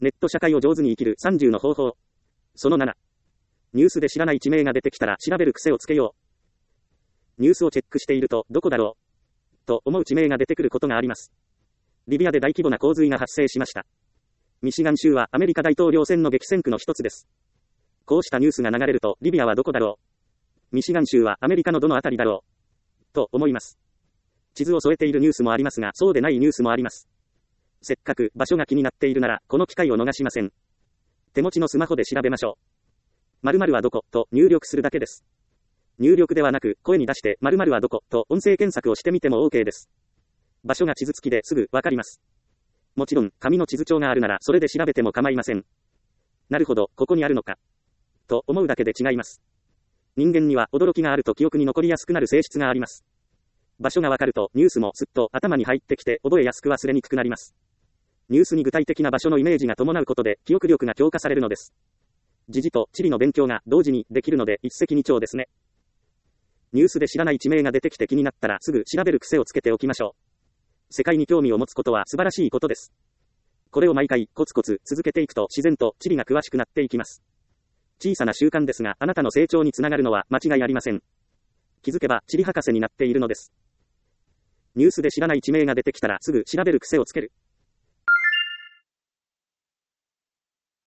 ネット社会を上手に生きる30の方法。その7。ニュースで知らない地名が出てきたら調べる癖をつけよう。ニュースをチェックしていると、どこだろうと思う地名が出てくることがあります。リビアで大規模な洪水が発生しました。ミシガン州はアメリカ大統領選の激戦区の一つです。こうしたニュースが流れると、リビアはどこだろう、ミシガン州はアメリカのどのあたりだろうと思います。地図を添えているニュースもありますが、そうでないニュースもあります。せっかく場所が気になっているなら、この機会を逃しません。手持ちのスマホで調べましょう。〇〇はどこと入力するだけです。入力ではなく、声に出して〇〇はどこと音声検索をしてみても OK です。場所が地図付きですぐわかります。もちろん、紙の地図帳があるならそれで調べても構いません。なるほど、ここにあるのか。と思うだけで違います。人間には驚きがあると記憶に残りやすくなる性質があります。場所がわかるとニュースもすっと頭に入ってきて覚えやすく忘れにくくなります。ニュースに具体的な場所のイメージが伴うことで記憶力が強化されるのです。時事と地理の勉強が同時にできるので一石二鳥ですね。ニュースで知らない地名が出てきて気になったらすぐ調べる癖をつけておきましょう。世界に興味を持つことは素晴らしいことです。これを毎回コツコツ続けていくと自然と地理が詳しくなっていきます。小さな習慣ですがあなたの成長につながるのは間違いありません。気づけば地理博士になっているのです。ニュースで知らない地名が出てきたらすぐ調べる癖をつける。